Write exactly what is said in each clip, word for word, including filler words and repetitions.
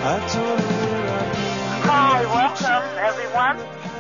Hi, welcome everyone.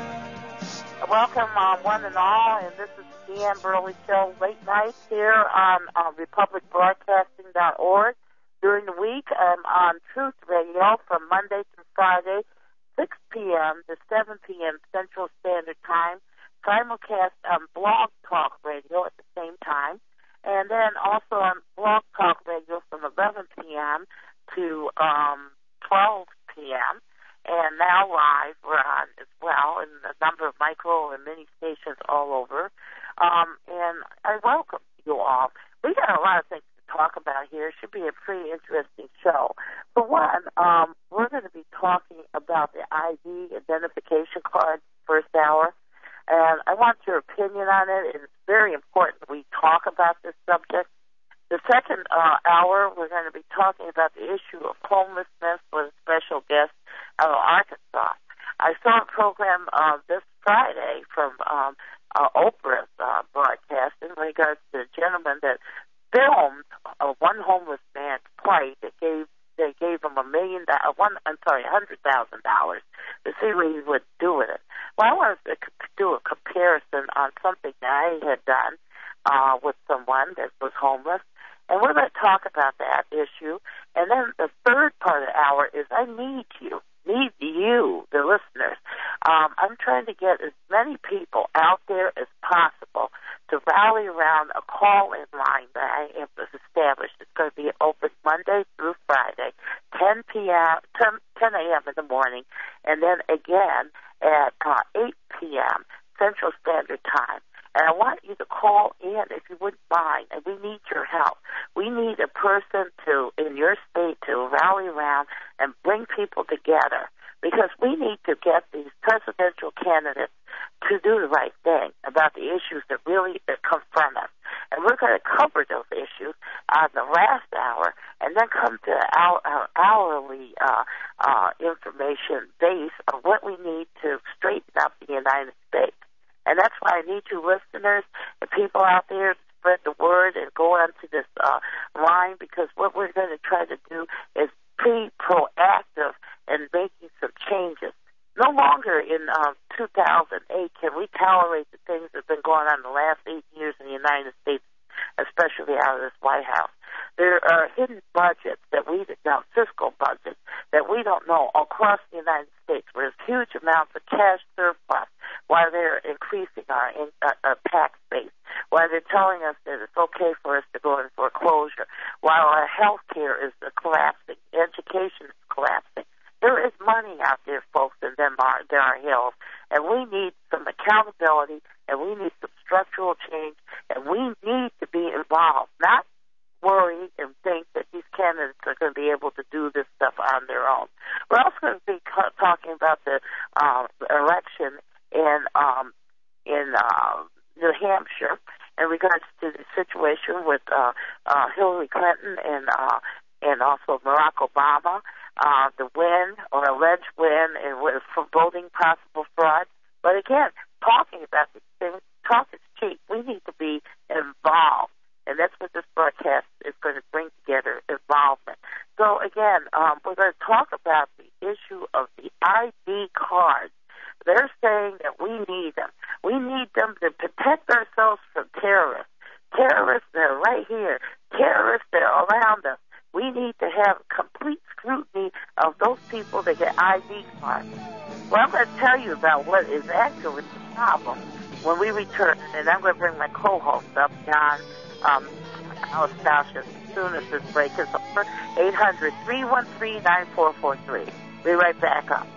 Welcome uh, one and all, and this is the Deanne Burley Show late night here on uh, republic broadcasting dot org. During the week, I'm on Truth Radio from Monday through Friday, six p.m. to seven p.m. Central Standard Time, simulcast on Blog Talk Radio at the same time, and then also on Blog Talk Radio from eleven p.m. to um, twelve p.m., and now live we're on as well in a number of micro and mini stations all over. Um, and I welcome you all. We got a lot of things to talk about here. It should be a pretty interesting show. For one, um, we're going to be talking about the I D identification card first hour. And I want your opinion on it. It's very important we talk about this subject. The second uh, hour, we're going to be talking about the issue of homelessness with a special guest out of Arkansas. I saw a program uh, this Friday from um, uh, Oprah's uh, broadcast in regards to a gentleman that filmed uh, one homeless man's plight. That gave they gave him a million dollars, one I'm sorry, a hundred thousand dollars to see what he would do with it. Well, I wanted to do a comparison on something that I had done uh, with someone that was homeless. And we're going to talk about that issue. And then the third part of the hour is I need you, need you, the listeners. Um, I'm trying to get as many people out there as possible to rally around a call-in line that I have established. It's going to be open Monday through Friday, ten p.m., ten a.m. in the morning, and then again at uh, eight p.m. Central Standard Time. And I want you to call in if you wouldn't mind, and we need your help. We need a person to, in your state, to rally around and bring people together, because we need to get these presidential candidates to do the right thing about the issues that really that confront us. And we're going to cover those issues on the last hour, and then come to our, our hourly uh, uh, information base of what we need to straighten up the United States. And that's why I need you listeners and people out there to spread the word and go onto this uh, line, because what we're going to try to do is be proactive in making some changes. No longer in um, two thousand eight can we tolerate the things that have been going on the last eight years in the United States, especially out of this White House. There are hidden budgets that we, now fiscal budgets, that we don't know across the United States, where there's huge amounts of cash surplus, while they're increasing our, in, uh, our tax base, while they're telling us that it's okay for us to go in foreclosure, while our health care is uh, collapsing, education is collapsing. There is money out there, folks, in them are, there are hills, and we need some accountability, and we need some structural change, and we need to be involved, not worry and think that these candidates are going to be able to do this stuff on their own. We're also going to be ca- talking about the uh, election in um, in uh, New Hampshire in regards to the situation with uh, uh, Hillary Clinton and uh, and also Barack Obama, uh, the win or alleged win and with voting possible fraud. But again, talking about these things, talk is cheap. We need to be involved. And that's what this broadcast is going to bring together, involvement. So, again, um, we're going to talk about the issue of the I D cards. They're saying that we need them. We need them to protect ourselves from terrorists. Terrorists that are right here. Terrorists that are around us. We need to have complete scrutiny of those people that get I D cards. Well, I'm going to tell you about what is actually the problem when we return. And I'm going to bring my co-host up, John Um, Anastasia, as soon as this break is over. eight hundred, three one three, nine four four three. Be right back up.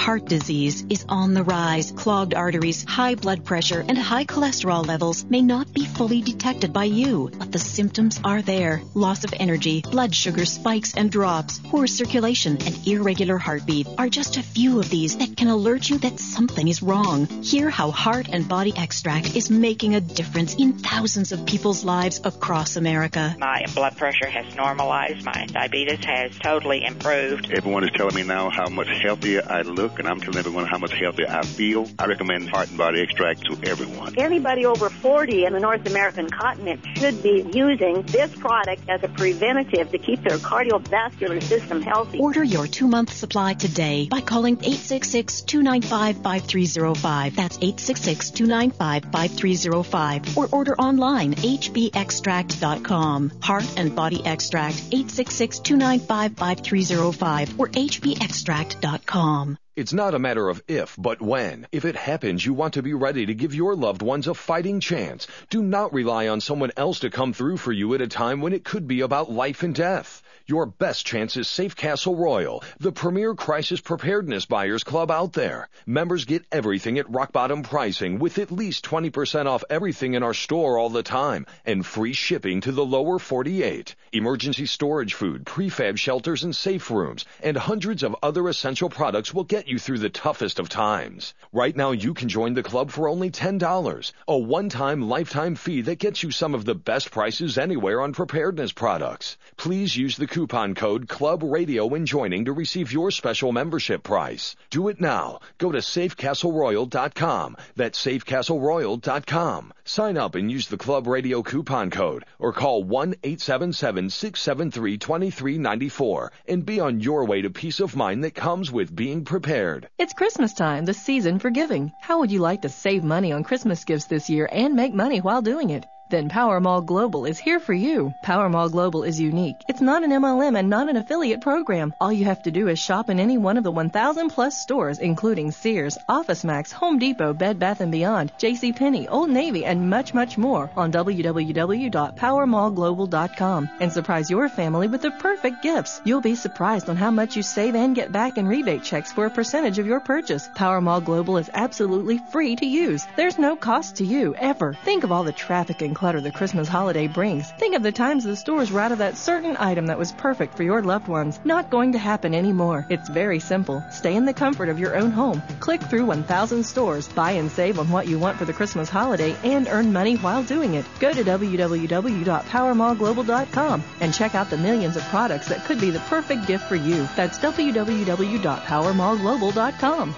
heart disease is on the rise. Clogged arteries, high blood pressure, and high cholesterol levels may not be fully detected by you, but the symptoms are there. Loss of energy, blood sugar spikes and drops, poor circulation, and irregular heartbeat are just a few of these that can alert you that something is wrong. Hear how Heart and Body Extract is making a difference in thousands of people's lives across America. My blood pressure has normalized. My diabetes has totally improved. Everyone is telling me now how much healthier I look, and I'm telling everyone how much healthier I feel. I recommend Heart and Body Extract to everyone. Anybody over forty in the North American continent should be using this product as a preventative to keep their cardiovascular system healthy. Order your two-month supply today by calling eight six six, two nine five, five three zero five. That's eight six six, two nine five, five three zero five. Or order online, h b extract dot com. Heart and Body Extract, eight six six, two nine five, five three zero five or h b extract dot com. It's not a matter of if, but when. If it happens, you want to be ready to give your loved ones a fighting chance. Do not rely on someone else to come through for you at a time when it could be about life and death. Your best chance is Safe Castle Royal, the premier crisis preparedness buyers club out there. Members get everything at rock bottom pricing with at least twenty percent off everything in our store all the time and free shipping to the lower forty-eight. Emergency storage food, prefab shelters and safe rooms, and hundreds of other essential products will get you through the toughest of times. Right now you can join the club for only ten dollars, a one-time lifetime fee that gets you some of the best prices anywhere on preparedness products. Please use the coupon code Club Radio when joining to receive your special membership price. Do it now. Go to safe castle royal dot com. That's safe castle royal dot com. Sign up and use the Club Radio coupon code or call one eight seven seven, six seven three, two three nine four and be on your way to peace of mind that comes with being prepared. It's Christmas time, the season for giving. How would you like to save money on Christmas gifts this year and make money while doing it? Then Powermall Global is here for you. Powermall Global is unique. It's not an M L M and not an affiliate program. All you have to do is shop in any one of the one thousand plus stores, including Sears, OfficeMax, Home Depot, Bed Bath and Beyond, JCPenney, Old Navy, and much, much more on w w w dot powermall global dot com and surprise your family with the perfect gifts. You'll be surprised on how much you save and get back in rebate checks for a percentage of your purchase. Powermall Global is absolutely free to use. There's no cost to you, ever. Think of all the traffic and clutter the Christmas holiday brings. Think of the times the stores were out of that certain item that was perfect for your loved ones. Not going to happen anymore. It's very simple. Stay in the comfort of your own home. Click through one thousand stores, buy and save on what you want for the Christmas holiday, and earn money while doing it. Go to w w w dot powermall global dot com and check out the millions of products that could be the perfect gift for you. That's w w w dot powermall global dot com.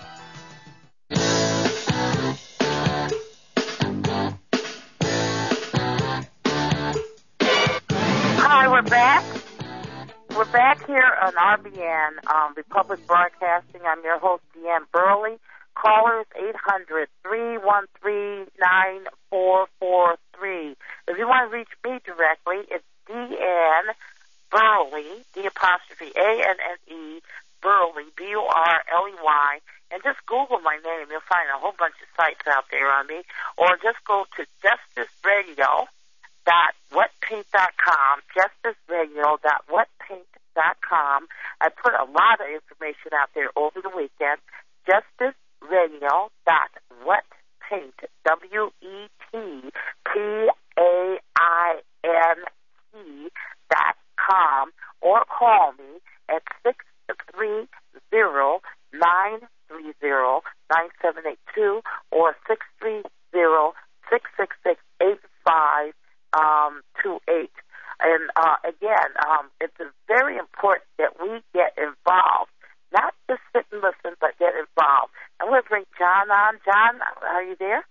Hi, we're back. We're back here on R B N, um, Republic Broadcasting. I'm your host, Deanne Burley. Callers eight hundred, three one three, nine four four three. If you want to reach me directly, it's Deanne Burley, D apostrophe A N N E, Burley, B U R L E Y, and just Google my name. You'll find a whole bunch of sites out there on me. Or just go to Justice Radio. Dot wetpaint dot com, justice radio dot wetpaint dot com. I put a lot of information out there over the weekend. Justice radio dot wetpaint, W E T P A I N T dot com, or call me at six three zero, nine three zero, nine seven eight two or six three zero, six six six, eight five Um, two eight. And uh, again, um, it's very important that we get involved, not just sit and listen, but get involved. I'm going to bring John on. John, are you there?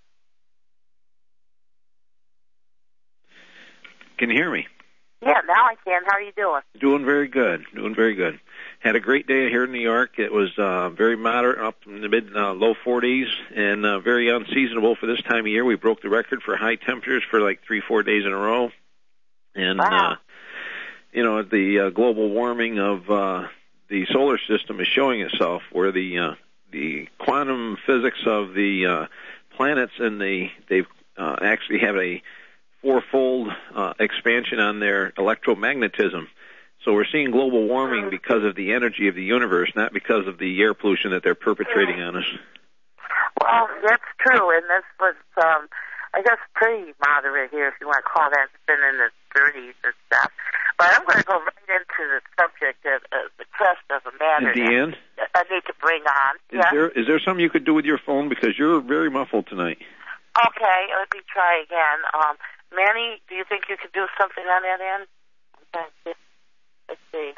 Can you hear me? Yeah, now I can. How are you doing? Doing very good. Doing very good. Had a great day here in New York. It was uh, very moderate, up in the mid, uh, low forties, and uh, very unseasonable for this time of year. We broke the record for high temperatures for like three, four days in a row. And, wow. uh, you know, the uh, global warming of uh, the solar system is showing itself, where the uh, the quantum physics of the uh, planets and the they've uh, actually have a fourfold uh, expansion on their electromagnetism. So we're seeing global warming because of the energy of the universe, not because of the air pollution that they're perpetrating on us. Well, that's true, and this was, um, I guess, pretty moderate here, if you want to call that. It's been in the thirties and stuff. But I'm going to go right into the subject of uh, the crest doesn't matter. Deanne? I need to bring on. Is, yeah? there, is there something you could do with your phone? Because you're very muffled tonight. Okay, let me try again. Um, Manny, do you think you could do something on that end? Okay. Let's see.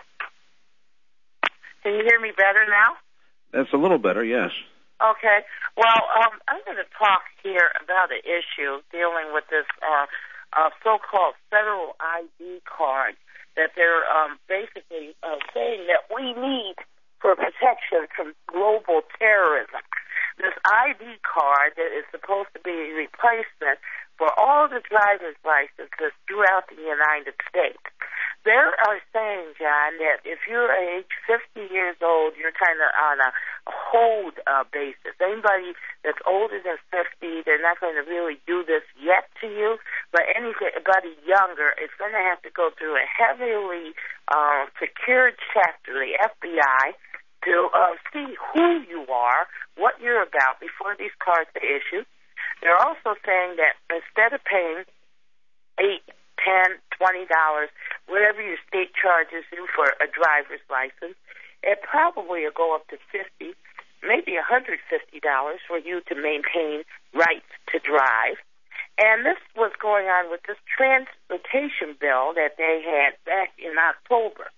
Can you hear me better now? That's a little better, yes. Okay. Well, um, I'm going to talk here about an issue dealing with this uh, uh, so-called federal I D card that they're um, basically uh, saying that we need for protection from global terrorism. This I D card that is supposed to be a replacement for all the driver's licenses throughout the United States. They are saying, John, that if you're age fifty years old, you're kind of on a hold uh, basis. Anybody that's older than fifty, they're not going to really do this yet to you. But anybody younger is going to have to go through a heavily uh, secured check through the F B I to uh, see who you are, what you're about before these cards are issued. They're also saying that instead of paying eight, ten, twenty dollars, whatever your state charges you for a driver's license, it probably will go up to fifty, maybe one hundred fifty dollars for you to maintain rights to drive. And this was going on with this transportation bill that they had back in October.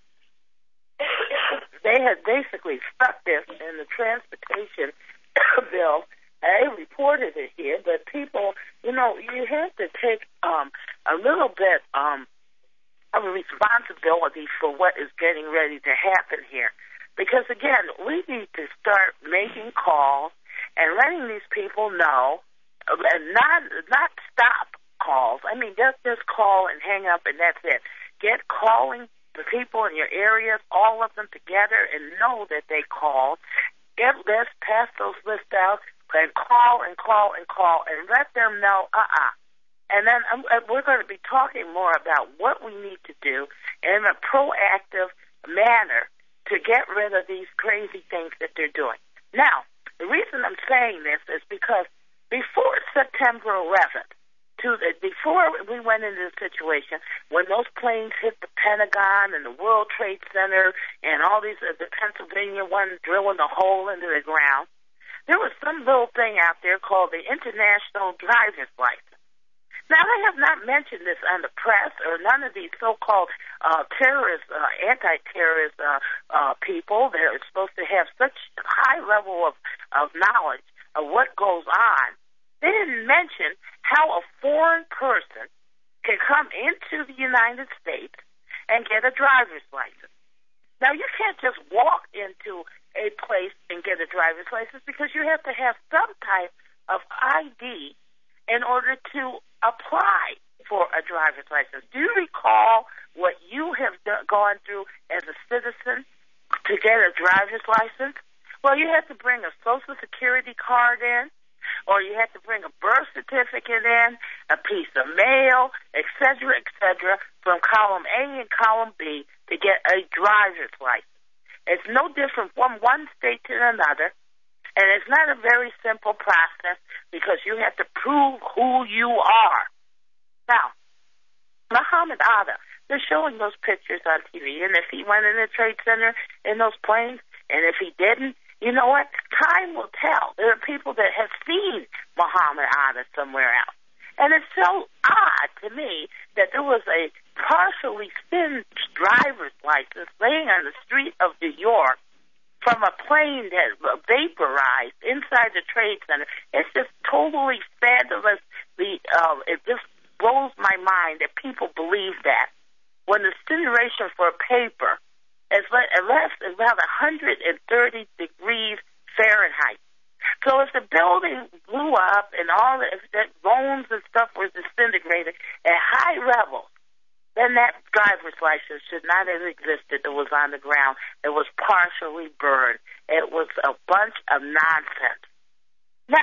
They had basically stuck this in the transportation bill. I reported it here, but people, you know, you have to take um, a little bit um, of a responsibility for what is getting ready to happen here. Because, again, we need to start making calls and letting these people know, and not not stop calls. I mean, just, just call and hang up, and that's it. Get calling the people in your areas, all of them together, and know that they called. Get lists, pass those lists out, and call and call and call and let them know, uh-uh. And then um, we're going to be talking more about what we need to do in a proactive manner to get rid of these crazy things that they're doing. Now, the reason I'm saying this is because before September eleventh, to the, before we went into the situation, when those planes hit the Pentagon and the World Trade Center and all these, uh, the Pennsylvania one drilling a hole into the ground, there was some little thing out there called the International Driver's License. Now, I have not mentioned this on the press or none of these so-called uh, terrorist, uh, anti-terrorist uh, uh, people that are supposed to have such high level of, of knowledge of what goes on. They didn't mention how a foreign person can come into the United States and get a driver's license. Now, you can't just walk into a place and get a driver's license because you have to have some type of I D in order to apply for a driver's license. Do you recall what you have done, gone through as a citizen to get a driver's license? Well, you have to bring a Social Security card in, or you have to bring a birth certificate in, a piece of mail, et cetera, et cetera, from column A and column B to get a driver's license. It's no different from one state to another, and it's not a very simple process because you have to prove who you are. Now, Muhammad Atta, they're showing those pictures on T V, and if he went in the Trade Center in those planes, and if he didn't, you know what? Time will tell. There are people that have seen Muhammad Atta somewhere else. And it's so odd to me that there was a partially singed driver's license laying on the street of New York from a plane that vaporized inside the Trade Center. It's just totally fabulous. The, uh, it just blows my mind that people believe that. When the incineration for a paper is less than about one hundred thirty degrees Fahrenheit. So if the building blew up and all the if that bones and stuff was disintegrated at high levels, then that driver's license should not have existed. It was on the ground. It was partially burned. It was a bunch of nonsense. Now,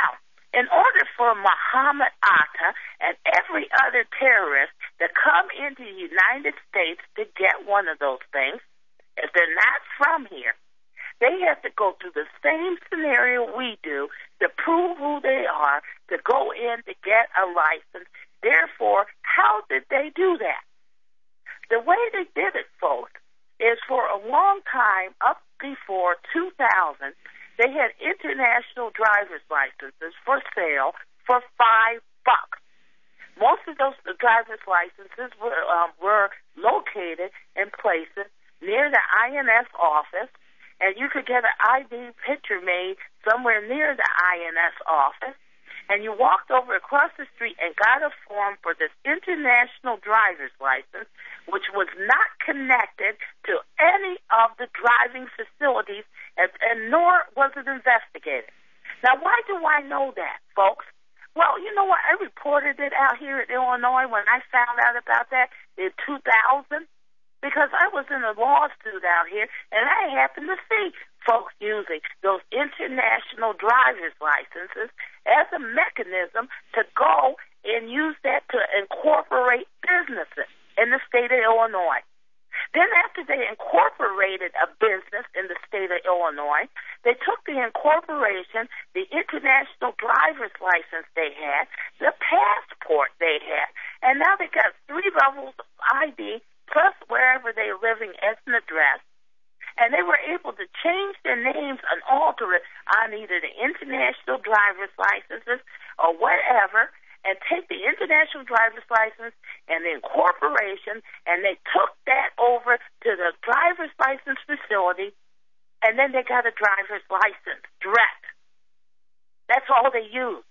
In order for Muhammad Atta and every other terrorist to come into the United States to get one of those things, if they're not from here, they have to go through the same scenario we do to prove who they are, to go in to get a license. Therefore, how did they do that? The way they did it, folks, is for a long time, up before two thousand, they had international driver's licenses for sale for five bucks. Most of those driver's licenses were, um, were located in places near the I N S office, and you could get an I D picture made somewhere near the I N S office, and you walked over across the street and got a form for this international driver's license, which was not connected to any of the driving facilities, and, and nor was it investigated. Now, why do I know that, folks? Well, you know what? I reported it out here in Illinois when I found out about that in two thousand. Because I was in a law student out here, and I happened to see folks using those international driver's licenses as a mechanism to go and use that to incorporate businesses in the state of Illinois. Then after they incorporated a business in the state of Illinois, they took the incorporation, the international driver's license they had, the passport they had, and now they got three levels of I D plus wherever they are living as an address, and they were able to change their names and alter it on either the international driver's licenses or whatever, and take the international driver's license and the incorporation, and they took that over to the driver's license facility, and then they got a driver's license direct. That's all they used.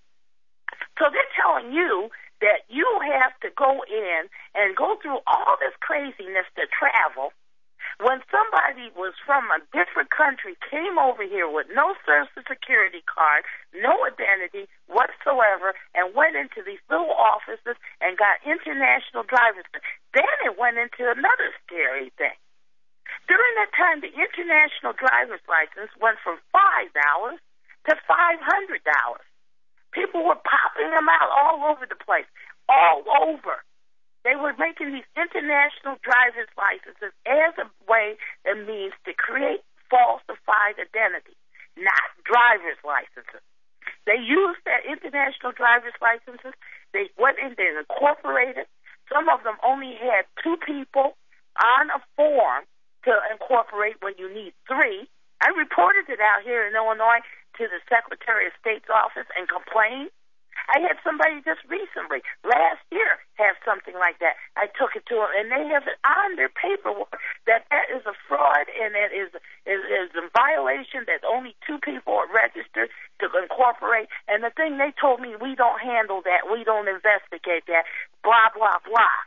So they're telling you that you have to go in and go through all this craziness to travel when somebody was from a different country, came over here with no Social Security card, no identity whatsoever, and went into these little offices and got international driver's license. Then it went into another scary thing. During that time, the international driver's license went from five dollars to five hundred dollars. People were popping them out all over the place, all over. They were making these international driver's licenses as a way and means to create falsified identity, not driver's licenses. They used their international driver's licenses. They went in there and incorporated. Some of them only had two people on a form to incorporate when you need three. I reported it out here in Illinois to the Secretary of State's office and complained. I had somebody just recently, last year, have something like that. I took it to them, and they have it on their paperwork that that is a fraud and it is, is, is a violation that only two people are registered to incorporate. And the thing they told me, we don't handle that, we don't investigate that, blah, blah, blah.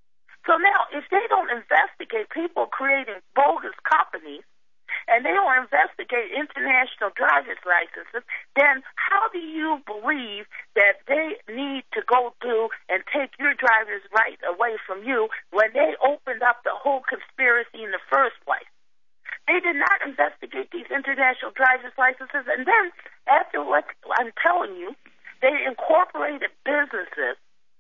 So now, if they don't investigate people creating bogus companies, and they don't investigate international driver's licenses, then how do you believe that they need to go through and take your driver's right away from you when they opened up the whole conspiracy in the first place? They did not investigate these international driver's licenses, and then after what I'm telling you, they incorporated businesses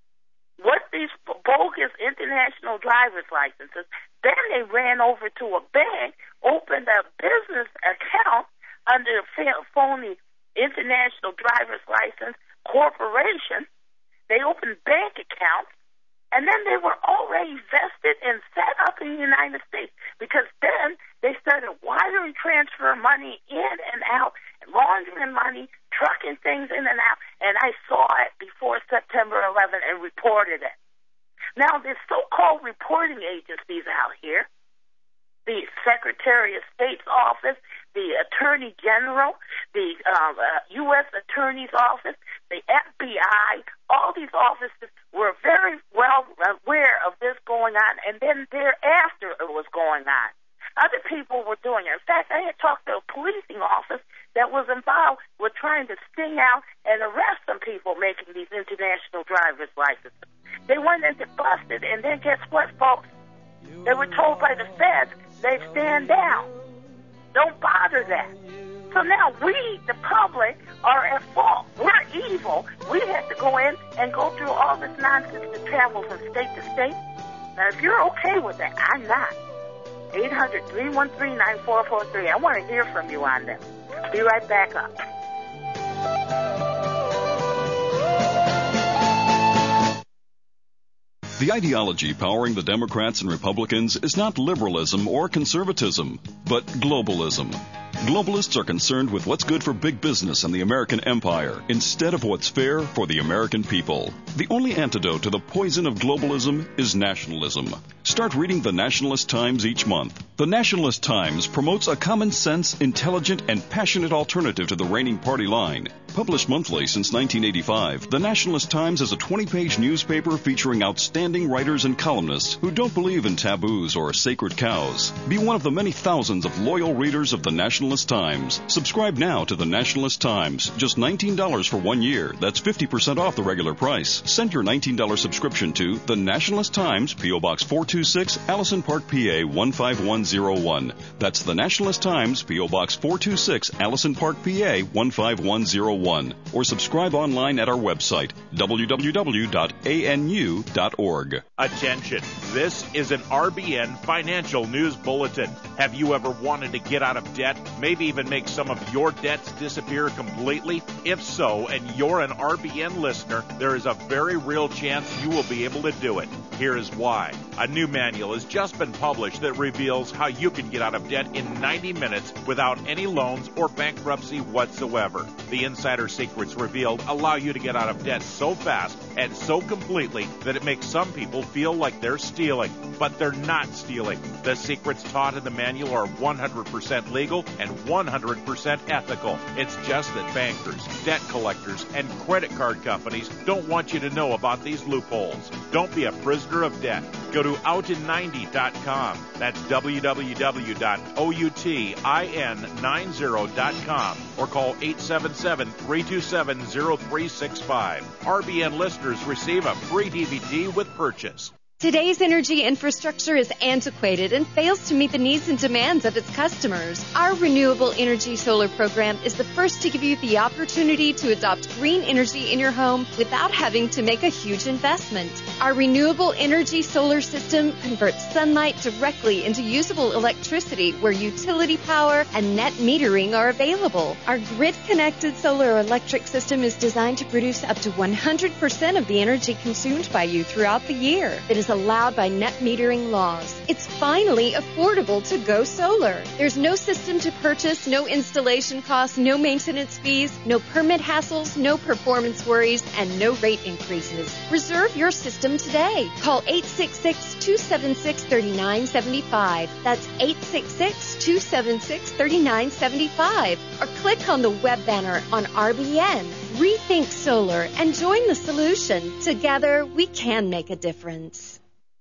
with these bogus international driver's licenses. Then they ran over to a bank, opened a business account under a phony international driver's license corporation. They opened bank accounts, and then they were already vested and set up in the United States, because then they started wiring transfer money in and out, laundering money, trucking things in and out, and I saw it before September eleventh and reported it. Now, there's so-called reporting agencies out here, the Secretary of State's office, the Attorney General, the uh, uh, U S Attorney's office, the F B I, all these offices were very well aware of this going on, and then thereafter it was going on. Other people were doing it. In fact, I had talked to a policing office that was involved with trying to sting out and arrest some people making these international driver's licenses. They went into busted, and then guess what, folks? They were told by the feds, they stand down. Don't bother that. So now we, the public, are at fault. We're evil. We have to go in and go through all this nonsense to travel from state to state. Now, if you're okay with that, I'm not. eight hundred, three one three, nine four four three. I want to hear from you on this. Be right back up. The ideology powering the Democrats and Republicans is not liberalism or conservatism, but globalism. Globalists are concerned with what's good for big business and the American empire instead of what's fair for the American people. The only antidote to the poison of globalism is nationalism. Start reading the Nationalist Times each month. The Nationalist Times promotes a common sense, intelligent, and passionate alternative to the reigning party line. Published monthly since nineteen eighty-five, the Nationalist Times is a twenty-page newspaper featuring outstanding writers and columnists who don't believe in taboos or sacred cows. Be one of the many thousands of loyal readers of the Nationalist Times. Subscribe now to the Nationalist Times. Just nineteen dollars for one year. That's fifty percent off the regular price. Send your nineteen dollars subscription to the Nationalist Times, P O. Box four two six, Allison Park, P A one five one zero one. That's the Nationalist Times, P O. Box four two six, Allison Park, P A one five one zero one. Or subscribe online at our website, w w w dot a n u dot org. Attention, this is an R B N financial news bulletin. Have you ever wanted to get out of debt, maybe even make some of your debts disappear completely? If so, and you're an R B N listener, there is a very real chance you will be able to do it. Here is why. A new manual has just been published that reveals how you can get out of debt in ninety minutes without any loans or bankruptcy whatsoever. The insider secrets revealed allow you to get out of debt so fast and so completely that it makes some people feel like they're stealing, but they're not stealing. The secrets taught in the manual are one hundred percent legal and one hundred percent ethical. It's just that bankers, debt collectors, and credit card companies don't want you to know about these loopholes. Don't be a prisoner of debt. Go to out in ninety dot com. That's w w w dot outin ninety dot com or call eight seven seven, three two seven, zero three six five. R B N listeners receive a free D V D with purchase. Today's energy infrastructure is antiquated and fails to meet the needs and demands of its customers. Our Renewable Energy Solar program is the first to give you the opportunity to adopt green energy in your home without having to make a huge investment. Our Renewable Energy Solar system converts sunlight directly into usable electricity where utility power and net metering are available. Our grid-connected solar electric system is designed to produce up to one hundred percent of the energy consumed by you throughout the year. It is allowed by net metering laws. It's finally affordable to go solar. There's no system to purchase, no installation costs, no maintenance fees, no permit hassles, no performance worries, and no rate increases. Reserve your system today. Call eight six six, two seven six, three nine seven five. That's eight six six, two seven six, three nine seven five. Or click on the web banner on R B N. Rethink solar and join the solution. Together, we can make a difference.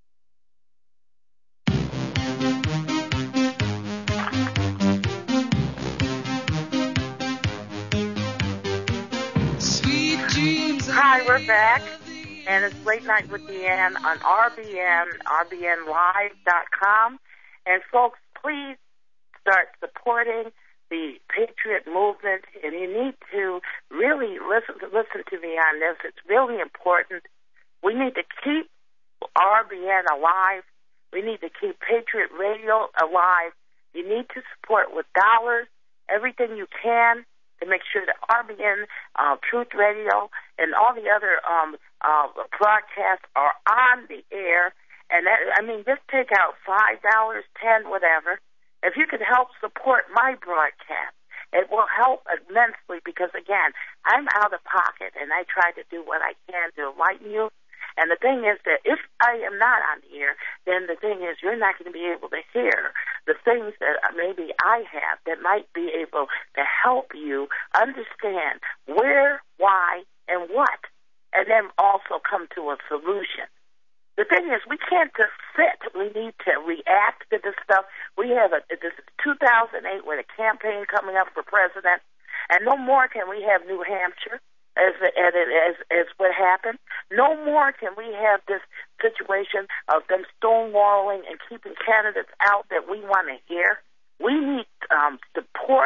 Hi, we're back, and it's Late Night with Deanne on R B N, R B N live dot com. And folks, please start supporting the Patriot movement, and you need to really listen to, listen to me on this. It's really important. We need to keep R B N alive. We need to keep Patriot Radio alive. You need to support with dollars, everything you can, to make sure that R B N, uh, Truth Radio, and all the other um, uh, broadcasts are on the air. And that, I mean, just take out five dollars, ten, whatever. If you could help support my broadcast, it will help immensely because, again, I'm out of pocket, and I try to do what I can to enlighten you. And the thing is that if I am not on the air, then the thing is you're not going to be able to hear the things that maybe I have that might be able to help you understand where, why, and what, and then also come to a solution. The thing is, we can't just sit. We need to react to this stuff. We have a, this is two thousand eight with a campaign coming up for president, and no more can we have New Hampshire. As, as, as, as what happened. No more can we have this situation of them stonewalling and keeping candidates out that we want to hear. We need um, support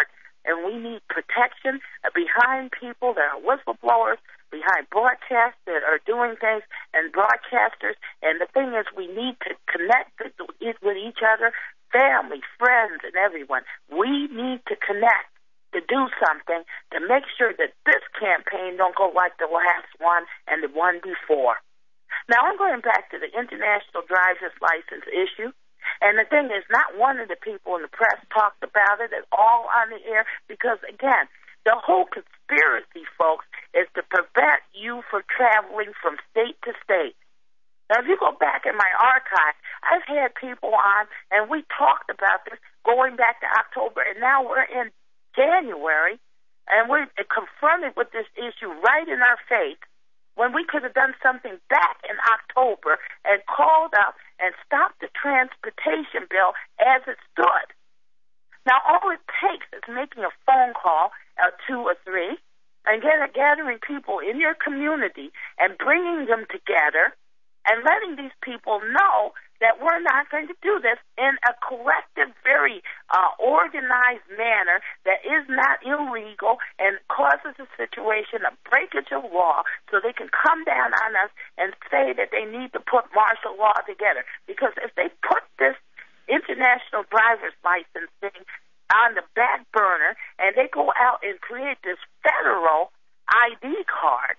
and we need protection behind people that are whistleblowers, behind broadcasts that are doing things, and broadcasters. And the thing is, we need to connect with each other, family, friends, and everyone. We need to connect to do something to make sure that this campaign don't go like the last one and the one before. Now, I'm going back to the international driver's license issue. And the thing is, not one of the people in the press talked about it at all on the air because, again, the whole conspiracy, folks, is to prevent you from traveling from state to state. Now, if you go back in my archive, I've had people on, and we talked about this going back to October, and now we're in January, and we're confronted with this issue right in our face when we could have done something back in October and called up and stopped the transportation bill as it stood. Now, all it takes is making a phone call, uh, two or three, and get, gathering people in your community and bringing them together and letting these people know that we're not going to do this in a collective, very uh, organized manner that is not illegal and causes a situation of breakage of law so they can come down on us and say that they need to put martial law together. Because if they put this international driver's license thing on the back burner and they go out and create this federal I D card,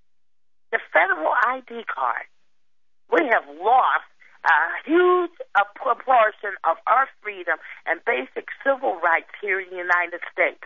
the federal I D card, we have lost a huge a proportion of our freedom and basic civil rights here in the United States.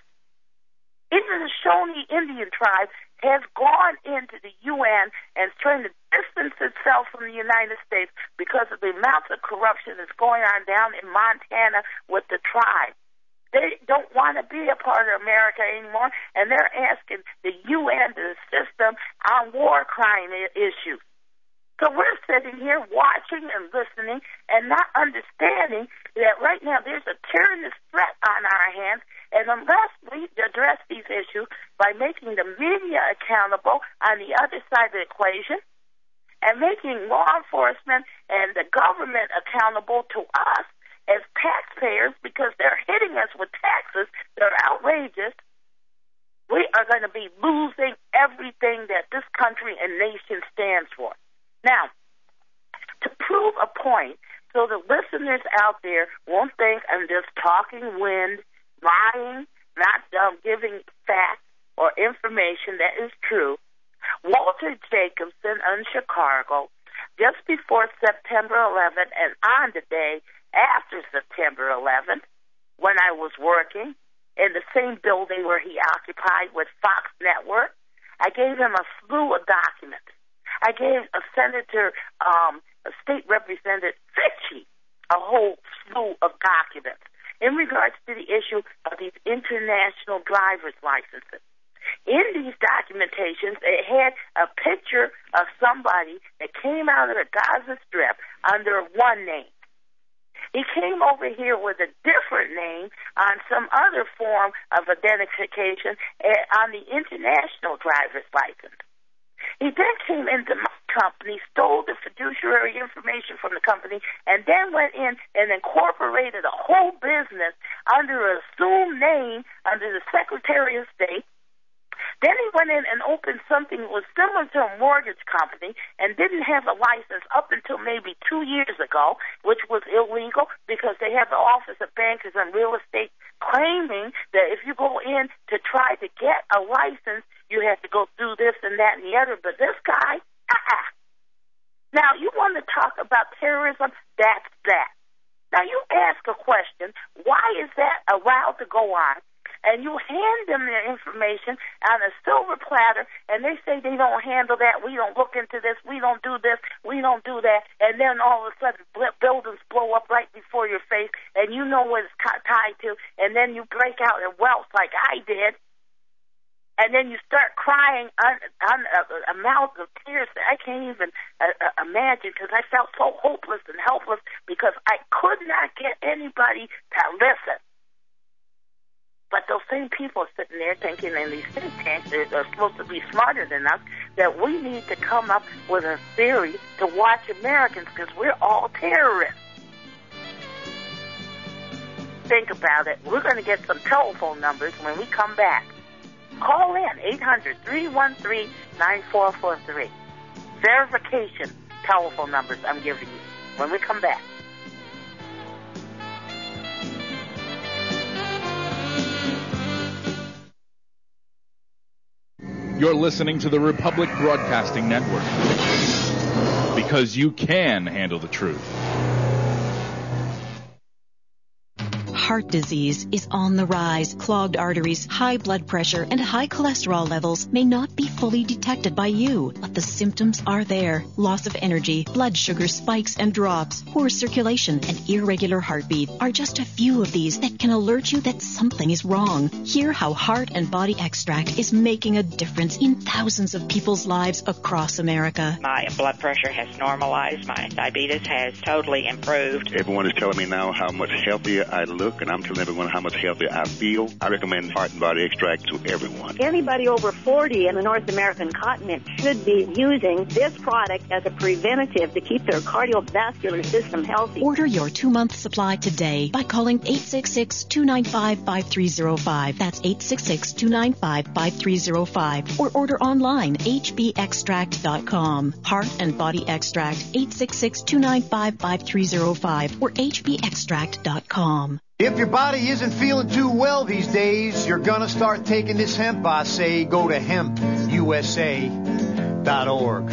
Even the Shawnee Indian tribe has gone into the U N and is trying to distance itself from the United States because of the amounts of corruption that's going on down in Montana with the tribe. They don't want to be a part of America anymore, and they're asking the U N to assist them on war crime issues. So we're sitting here watching and listening and not understanding that right now there's a tyrannous threat on our hands, and unless we address these issues by making the media accountable on the other side of the equation and making law enforcement and the government accountable to us as taxpayers because they're hitting us with taxes that are outrageous, we are going to be losing everything that this country and nation stands for. Now, to prove a point, so the listeners out there won't think I'm just talking wind, lying, not um, giving facts or information that is true, Walter Jacobson in Chicago, just before September eleventh and on the day after September eleventh, when I was working in the same building where he occupied with Fox Network, I gave him a slew of documents. I gave a Senator, um, a State Representative Fitchie, a whole slew of documents in regards to the issue of these international driver's licenses. In these documentations, it had a picture of somebody that came out of the Gaza Strip under one name. He came over here with a different name on some other form of identification on the international driver's license. He then came into my company, stole the fiduciary information from the company, and then went in and incorporated a whole business under an assumed name under the Secretary of State. Then he went in and opened something that was similar to a mortgage company and didn't have a license up until maybe two years ago, which was illegal because they have the Office of Bankers and Real Estate claiming that if you go in to try to get a license, you have to go through this and that and the other. But this guy, uh-uh. Now, you want to talk about terrorism? That's that. Now, you ask a question, why is that allowed to go on? And you hand them their information on a silver platter, and they say they don't handle that, we don't look into this, we don't do this, we don't do that, and then all of a sudden buildings blow up right before your face, and you know what it's tied to, and then you break out in wealth like I did, and then you start crying on, on a, a mouth of tears that I can't even uh, uh, imagine because I felt so hopeless and helpless because I could not get anybody to listen. But those same people are sitting there thinking in these think tanks that are supposed to be smarter than us that we need to come up with a theory to watch Americans because we're all terrorists. think about it. We're going to get some telephone numbers when we come back. Call in, eight hundred, three one three, nine four four three. Verification telephone numbers I'm giving you when we come back. You're listening to the Republic Broadcasting Network, because you can handle the truth. Heart disease is on the rise. Clogged arteries, high blood pressure, and high cholesterol levels may not be fully detected by you, but the symptoms are there. Loss of energy, blood sugar spikes and drops, poor circulation, and irregular heartbeat are just a few of these that can alert you that something is wrong. Hear how Heart and Body Extract is making a difference in thousands of people's lives across America. My blood pressure has normalized. My diabetes has totally improved. Everyone is telling me now how much healthier I look, and I'm telling everyone how much healthier I feel. I recommend Heart and Body Extract to everyone. Anybody over forty in the North American continent should be using this product as a preventative to keep their cardiovascular system healthy. Order your two-month supply today by calling eight six six, two nine five, five three zero five. That's eight six six, two nine five, five three zero five. Or order online, h b extract dot com. Heart and Body Extract, eight six six, two nine five, five three zero five or h b extract dot com. If your body isn't feeling too well these days, you're gonna start taking this hemp, I say. Go to hemp u s a dot org.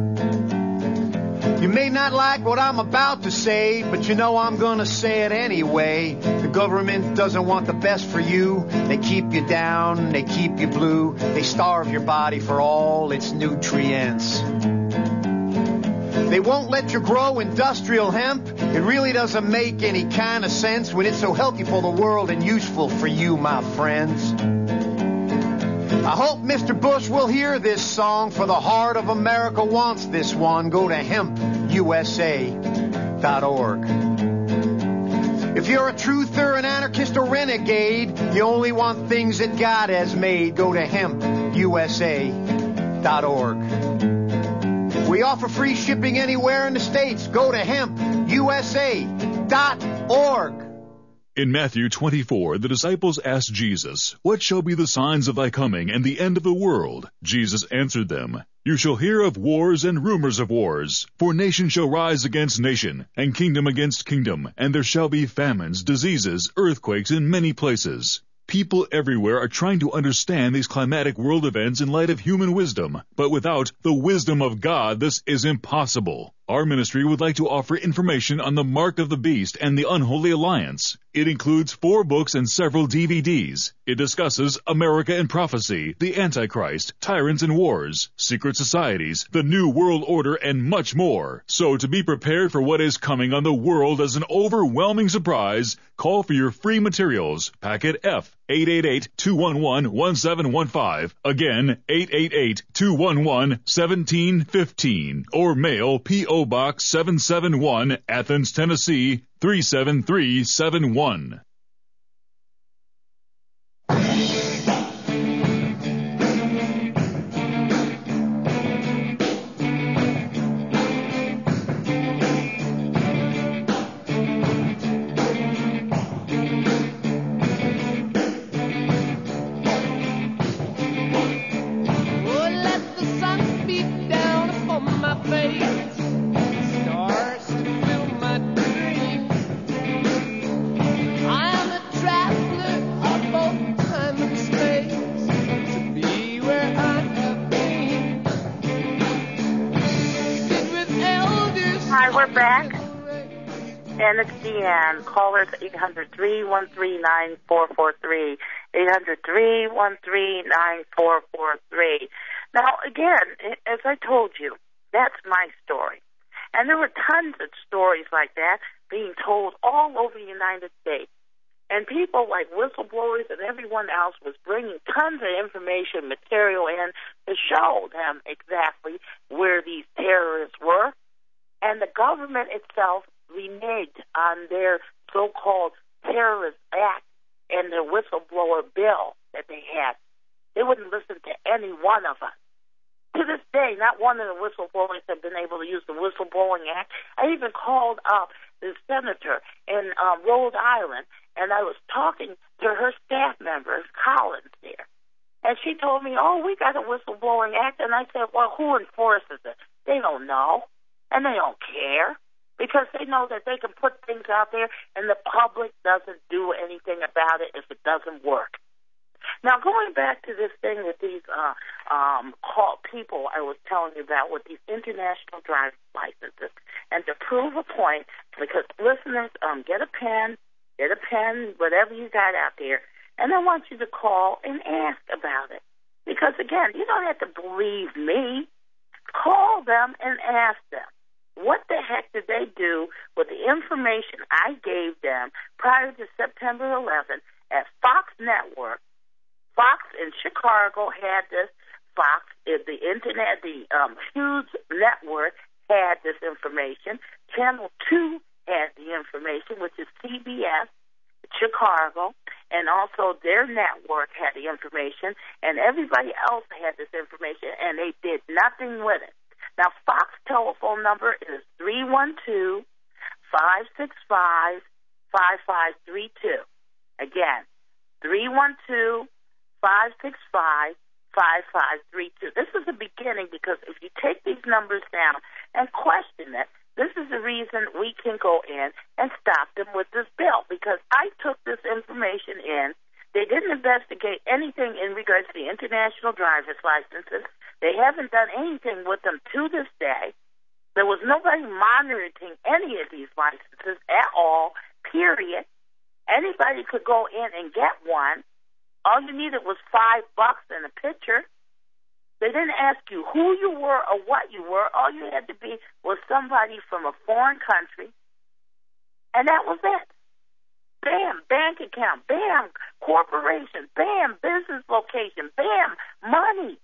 You may not like what I'm about to say, but you know I'm gonna say it anyway. The government doesn't want the best for you. They keep you down, they keep you blue. They starve your body for all its nutrients. They won't let you grow industrial hemp. It really doesn't make any kind of sense when it's so healthy for the world and useful for you, my friends. I hope Mister Bush will hear this song, for the heart of America wants this one. Go to hemp u s a dot org. If you're a truther, an anarchist, or renegade, you only want things that God has made. Go to hemp u s a dot org. We offer free shipping anywhere in the States. Go to hemp u s a dot org. In Matthew twenty-four, the disciples asked Jesus, "What shall be the signs of thy coming and the end of the world?" Jesus answered them, "You shall hear of wars and rumors of wars. For nation shall rise against nation, and kingdom against kingdom, and there shall be famines, diseases, earthquakes in many places." People everywhere are trying to understand these climatic world events in light of human wisdom, but without the wisdom of God, this is impossible. Our ministry would like to offer information on the Mark of the Beast and the Unholy Alliance. It includes four books and several D V Ds. It discusses America and prophecy, the Antichrist, tyrants and wars, secret societies, the New World Order, and much more. So to be prepared for what is coming on the world as an overwhelming surprise, call for your free materials. Packet F, eight eight eight, two one one, one seven one five. Again, eight eight eight, two one one, one seven one five. Or mail P O Box seven seven one, Athens, Tennessee, three seven three seven one. We're back, and it's Deanne. Callers eight hundred, three one three, nine four four three, eight hundred, three one three, nine four four three. Now, again, as I told you, that's my story. And there were tons of stories like that being told all over the United States. And people like whistleblowers and everyone else was bringing tons of information, material in to show them exactly where these terrorists were. And the government itself reneged on their so-called terrorist act and the whistleblower bill that they had. They wouldn't listen to any one of us. To this day, not one of the whistleblowers have been able to use the Whistleblowing Act. I even called up this senator in uh, Rhode Island, and I was talking to her staff member, Collins, there. And she told me, oh, we got a whistleblowing act. And I said, well, who enforces it? They don't know, and they don't care, because they know that they can put things out there, and the public doesn't do anything about it if it doesn't work. Now, going back to this thing with these uh, um, call people I was telling you about with these international driver's licenses, and to prove a point, because listeners, um, get a pen, get a pen, whatever you got out there, and I want you to call and ask about it. Because, again, you don't have to believe me. Call them and ask them, what the heck did they do with the information I gave them prior to September eleventh at Fox Network? Fox in Chicago had this. Fox, the internet, the um, Hughes Network had this information. Channel two had the information, which is C B S Chicago, and also their network had the information, and everybody else had this information, and they did nothing with it. Now, Fox telephone number is three one two, five six five, five five three two. Again, three one two, five six five, five five three two. This is the beginning, because if you take these numbers down and question it, this is the reason we can go in and stop them with this bill, because I took this information in. They didn't investigate anything in regards to the international driver's licenses. They haven't done anything with them to this day. There was nobody monitoring any of these licenses at all, period. Anybody could go in and get one. All you needed was five bucks and a picture. They didn't ask you who you were or what you were. All you had to be was somebody from a foreign country, and that was it. Bam, bank account. Bam, corporation. Bam, business location. Bam, money.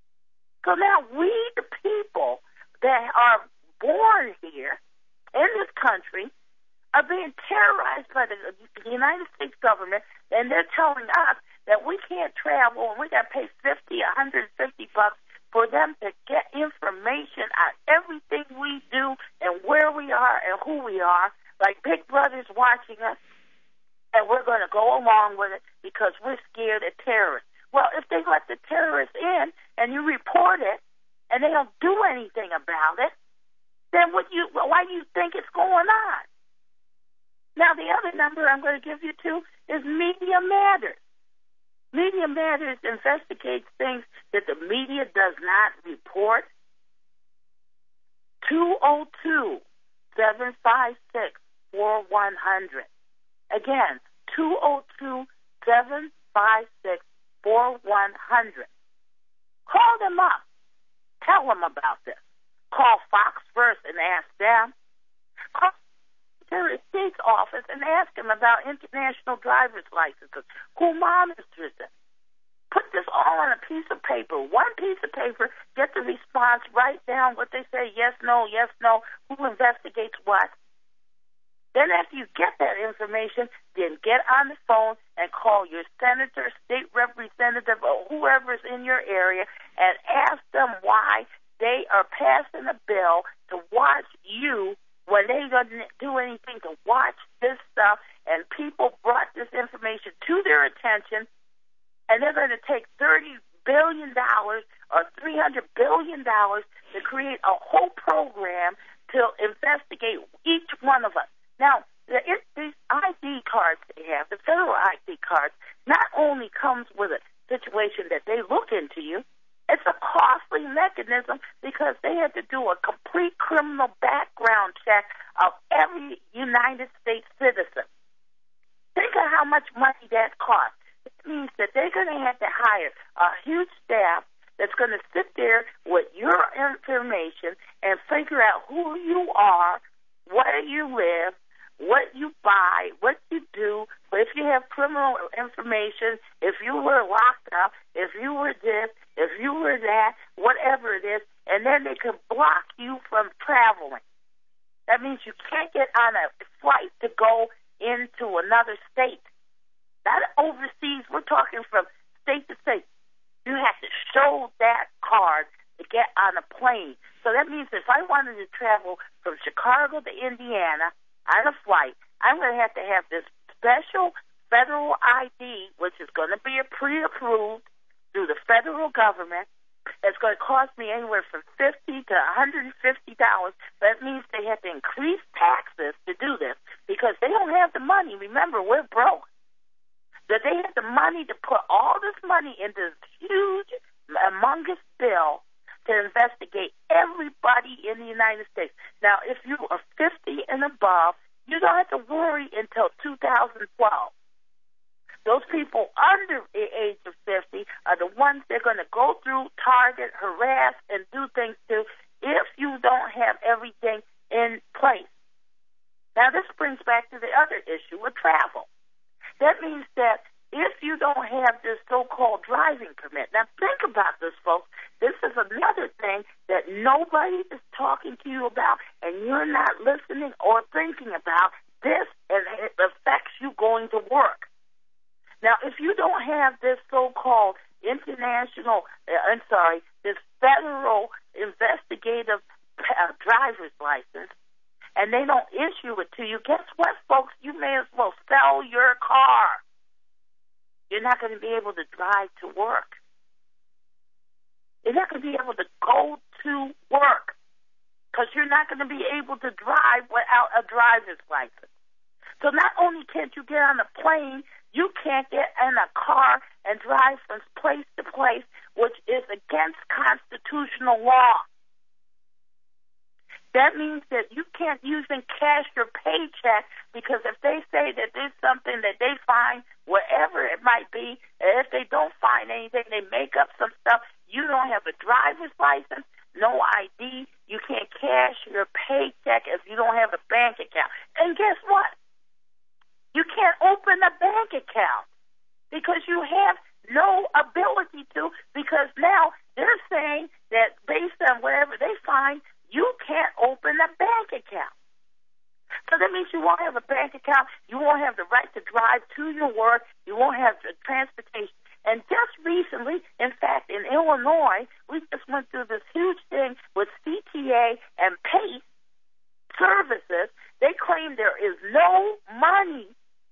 So now we, the people that are born here in this country, are being terrorized by the, the United States government, and they're telling us that we can't travel and we got to pay fifty, a hundred fifty bucks for them to get information on everything we do and where we are and who we are, like Big Brother's watching us, and we're going to go along with it because we're scared of terrorists. Well, if they let the terrorists in and you report it and they don't do anything about it, then what you why do you think it's going on? Now, the other number I'm going to give you to is Media Matters. Media Matters investigates things that the media does not report. two oh two, seven five six, four one zero zero. Again, two oh two, seven five six, four one zero zero. Call them up. Tell them about this. Call Fox first and ask them. Call the Secretary of State's office and ask them about international driver's licenses. Who monitors it? Put this all on a piece of paper. One piece of paper. Get the response. Write down what they say. Yes, no, yes, no. Who investigates what? Then after you get that information, then get on the phone and call your senator, state representative, or whoever's in your area and ask them why they are passing a bill to watch you when they didn't do anything to watch this stuff, and people brought this information to their attention, and they're going to take thirty billion dollars or three hundred billion dollars to create a whole program to investigate each one of us. Now, the, it, these I D cards they have, the federal I D cards, not only comes with a situation that they look into you, it's a costly mechanism because they had to do a complete criminal background check of every United States citizen. Think of how much money that costs. It means that they're going to have to hire a huge staff that's going to sit there with your information and figure out who you are, where you live, what you buy, what you do, if you have criminal information, if you were locked up, if you were this, if you were that, whatever it is, and then they can block you from traveling. That means you can't get on a flight to go into another state. Not overseas, we're talking from state to state. You have to show that card to get on a plane. So that means if I wanted to travel from Chicago to Indiana, on a flight, I'm going to have to have this special federal I D, which is going to be pre-approved through the federal government. It's going to cost me anywhere from fifty to one hundred fifty dollars. That means they have to increase taxes to do this because they don't have the money. Remember, we're broke. That they have the money to put all this money into this huge, humongous bill to investigate everybody in the United States. Now, if you are fifty and above, you don't have to worry until two thousand twelve. Those people under the age of fifty are the ones they're going to go through, target, harass, and do things to if you don't have everything in place. Now, this brings back to the other issue with travel. That means that if you don't have this so-called driving permit, now think about this, folks. This is another thing that nobody is talking to you about, and you're not listening or thinking about this, and it affects you going to work. Now, if you don't have this so-called international, uh, I'm sorry, this federal investigative uh, driver's license, and they don't issue it to you, guess what, folks? You may as well sell your car. You're not going to be able to drive to work. You're not going to be able to go to work because you're not going to be able to drive without a driver's license. So not only can't you get on a plane, you can't get in a car and drive from place to place, which is against constitutional law. That means that you can't even cash your paycheck because if they say that there's something that they find, wherever it might be, and if they don't find anything, they make up some stuff, you don't have a driver's license, no I D, you can't cash your paycheck if you don't have a bank account. And guess what? You can't open a bank account because you have no ability to, because now they're saying that based on whatever they find, you can't open a bank account. So that means you won't have a bank account, you won't have the right to drive to your work, you won't have transportation. And just recently, in fact, in Illinois, we just went through this huge thing with C T A and PACE services. They claim there is no money,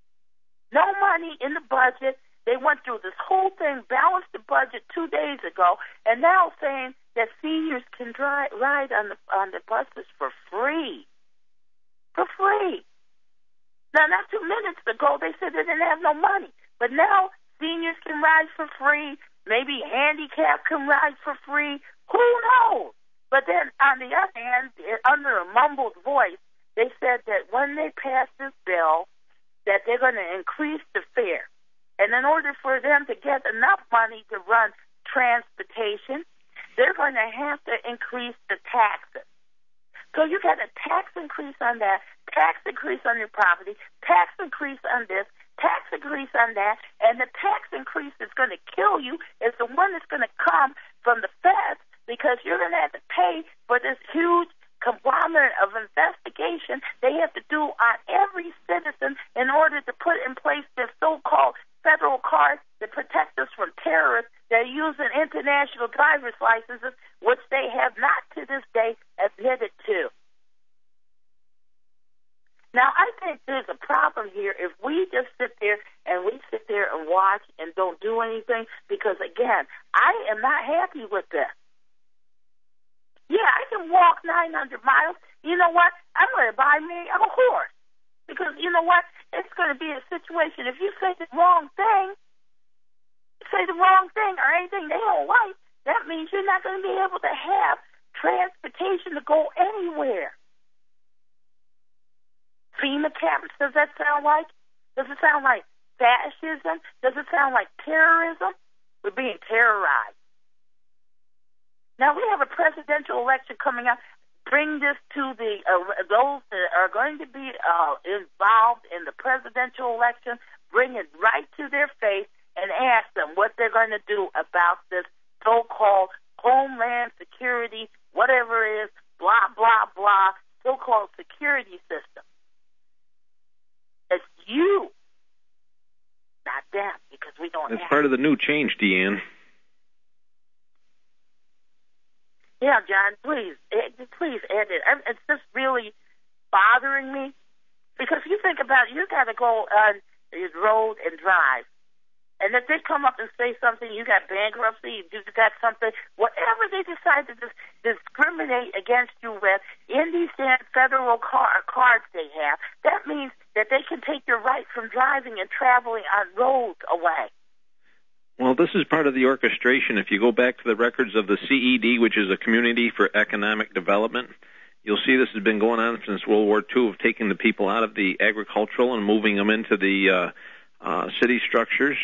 no money in the budget. They went through this whole thing, balanced the budget two days ago, and now saying that seniors can drive, ride on the on the buses for free. For free. Now, not two minutes ago, they said they didn't have no money. But now, seniors can ride for free. Maybe handicapped can ride for free. Who knows? But then, on the other hand, under a mumbled voice, they said that when they pass this bill, that they're going to increase the fare. And in order for them to get enough money to run transportation, they're going to have to increase the taxes. So you got a tax increase on that, tax increase on your property, tax increase on this, tax increase on that, and the tax increase that's going to kill you is the one that's going to come from the feds because you're going to have to pay for this huge conglomerate of investigation they have to do on every citizen in order to put in place this so-called federal card to protect us from terrorists that are using international driver's licenses, which they have not to this day admitted to. Now, I think there's a problem here if we just sit there and we sit there and watch and don't do anything because, again, I am not happy with this. Yeah, I can walk nine hundred miles. You know what? I'm going to buy me a horse. Because, you know what? It's going to be a situation. If you say the wrong thing, say the wrong thing or anything they don't like, that means you're not going to be able to have transportation to go anywhere. FEMA camps, does that sound like? Does it sound like fascism? Does it sound like terrorism? We're being terrorized. Now, we have a presidential election coming up. Bring this to the uh, those that are going to be uh, involved in the presidential election, bring it right to their face and ask them what they're going to do about this so-called Homeland Security, whatever it is, blah, blah, blah, so-called security system. It's you, not them, because we don't That's have part of the new change, Deanne. Yeah, John, please, ed- please edit. It's just really bothering me Because you think about it, you got to go on the road and drive. And if they come up and say something, you got bankruptcy, you got something, whatever they decide to dis- discriminate against you with in these damn federal car- cards they have, that means that they can take your right from driving and traveling on roads away. Well, this is part of the orchestration. If you go back to the records of the C E D, which is a Community for Economic Development, you'll see this has been going on since World War Two of taking the people out of the agricultural and moving them into the uh, uh, city structures.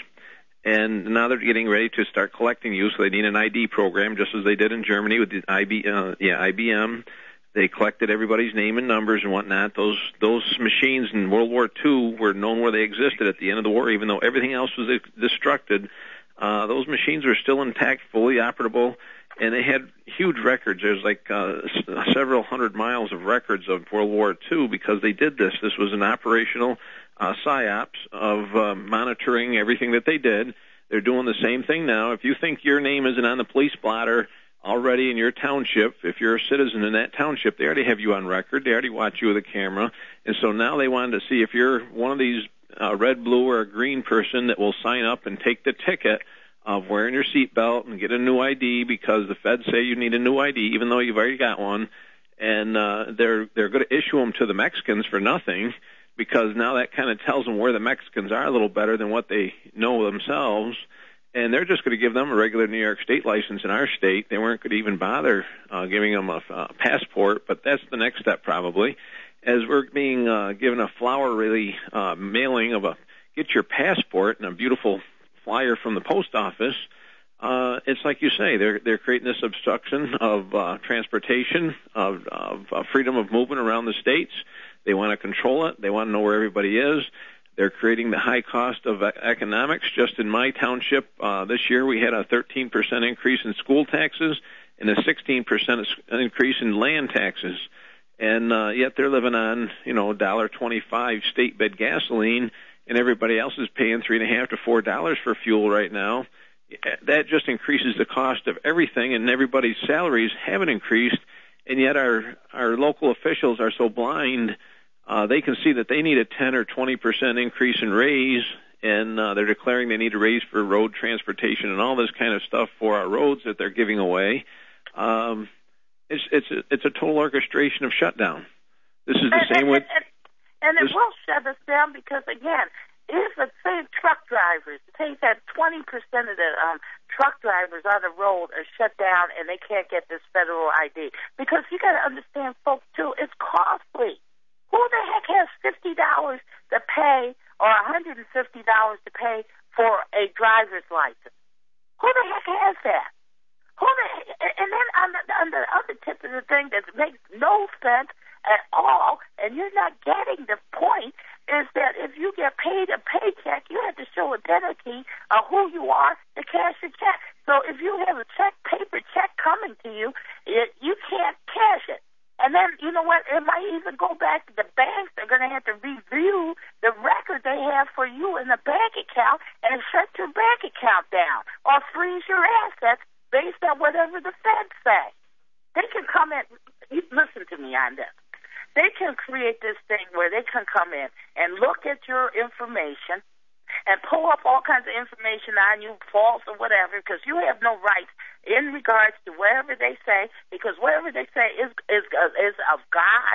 And now they're getting ready to start collecting you, so they need an I D program, just as they did in Germany with the I B, uh, yeah, I B M. They collected everybody's name and numbers and whatnot. Those those machines in World War Two were known where they existed at the end of the war, even though everything else was destructed. Uh, those machines are still intact, fully operable, and they had huge records. There's like uh, several hundred miles of records of World War Two because they did this. This was an operational uh, psyops of uh, monitoring everything that they did. They're doing the same thing now. If you think your name isn't on the police blotter already in your township, if you're a citizen in that township, they already have you on record. They already watch you with a camera. And so now they wanted to see if you're one of these uh, red, blue, or a green person that will sign up and take the ticket of wearing your seatbelt and get a new I D because the feds say you need a new I D, even though you've already got one. And uh, they're they're going to issue them to the Mexicans for nothing because now that kind of tells them where the Mexicans are a little better than what they know themselves. And they're just going to give them a regular New York State license in our state. They weren't going to even bother uh, giving them a, a passport, but that's the next step probably. As we're being uh, given a flowery uh, mailing of a get your passport and a beautiful flyer from the post office, uh, it's like you say, they're they're creating this obstruction of uh, transportation, of, of uh, freedom of movement around the states. They want to control it. They want to know where everybody is. They're creating the high cost of economics. Just in my township uh, this year, we had a thirteen percent increase in school taxes and a sixteen percent increase in land taxes. And uh, yet they're living on, you know, one dollar twenty-five state bid gasoline, and everybody else is paying three and a half to four dollars for fuel right now. That just increases the cost of everything, and everybody's salaries haven't increased. And yet our our local officials are so blind. Uh, they can see that they need a ten or twenty percent increase in raise, and uh, they're declaring they need a raise for road transportation and all this kind of stuff for our roads that they're giving away. Um, it's it's a, it's a total orchestration of shutdown. This is the and, same and, with. And, and, and it will shut us down because, again, if let's say truck drivers, say that twenty percent of the um, truck drivers on the road are shut down and they can't get this federal I D, because you got to understand, folks, too, it's costly. Who the heck has fifty dollars to pay or one hundred fifty dollars to pay for a driver's license? Who the heck has that? Who the heck? And then on the, on the other tip of the thing that makes no sense at all, and you're not getting the point, is that if you get paid a paycheck, you have to show identity of who you are to cash your check. So if you have a check, paper check coming to you, it, you can't cash it. And then, you know what, it might even go back to the banks. They're going to have to review the record they have for you in the bank account and shut your bank account down or freeze your assets based on whatever the feds say. They can come in, listen to me on this. They can create this thing where they can come in and look at your information and pull up all kinds of information on you, false or whatever, because you have no rights in regards to whatever they say, because whatever they say is is is of God.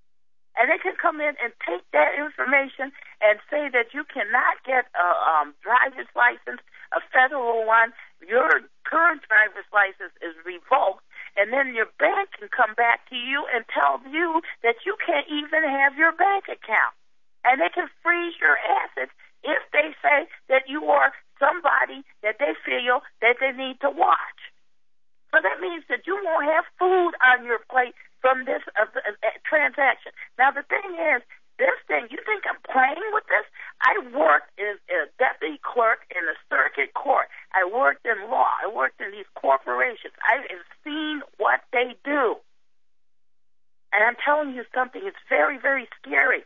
And they can come in and take that information and say that you cannot get a um, driver's license, a federal one. Your current driver's license is revoked. And then your bank can come back to you and tell you that you can't even have your bank account. And they can freeze your assets if they say that you are somebody that they feel that they need to watch. So that means that you won't have food on your plate from this uh, uh, transaction. Now, the thing is, this thing, you think I'm playing with this? I worked as a deputy clerk in the circuit court. I worked in law. I worked in these corporations. I have seen what they do. And I'm telling you something, it's very, very scary.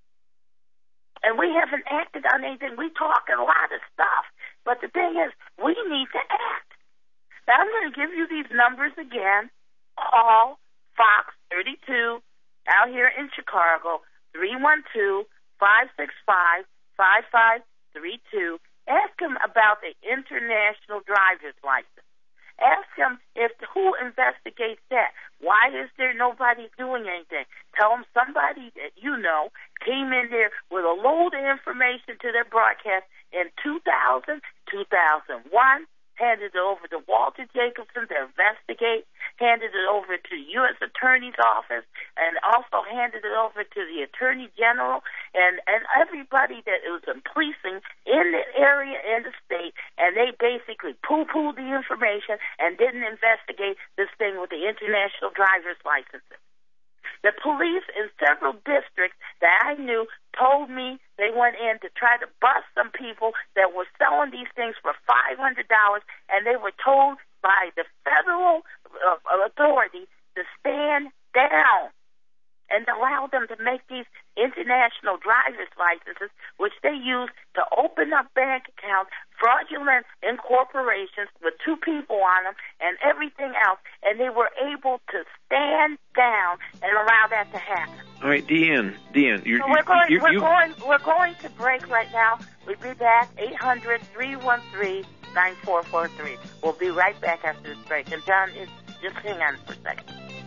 And we haven't acted on anything. We talk a lot of stuff. But the thing is, we need to act. Now, I'm going to give you these numbers again. Call Fox thirty-two out here in Chicago. three one two, five six five, five five three two. Ask him about the international driver's license. Ask him if who investigates that. Why is there nobody doing anything? Tell him somebody that you know came in there with a load of information to their broadcast in two thousand, two thousand one, handed it over to Walter Jacobson to investigate, handed it over to U S Attorney's Office, and also handed it over to the Attorney General and, and everybody that was in policing in the area and the state, and they basically poo-pooed the information and didn't investigate this thing with the international driver's licenses. The police in several districts that I knew told me they went in to try to bust some people that were selling these things for five hundred dollars, and they were told by the federal uh, authority to stand down and allow them to make these international driver's licenses, which they use to open up bank accounts, fraudulent incorporations with two people on them, and everything else. And they were able to stand down and allow that to happen. All right, Deanne, Deanne, you're, so we're going. you're, we're you... going. We're going to break right now. We'll be back. eight hundred, three one three, nine four four three. We'll be right back after this break. And John, is just hang on for a second.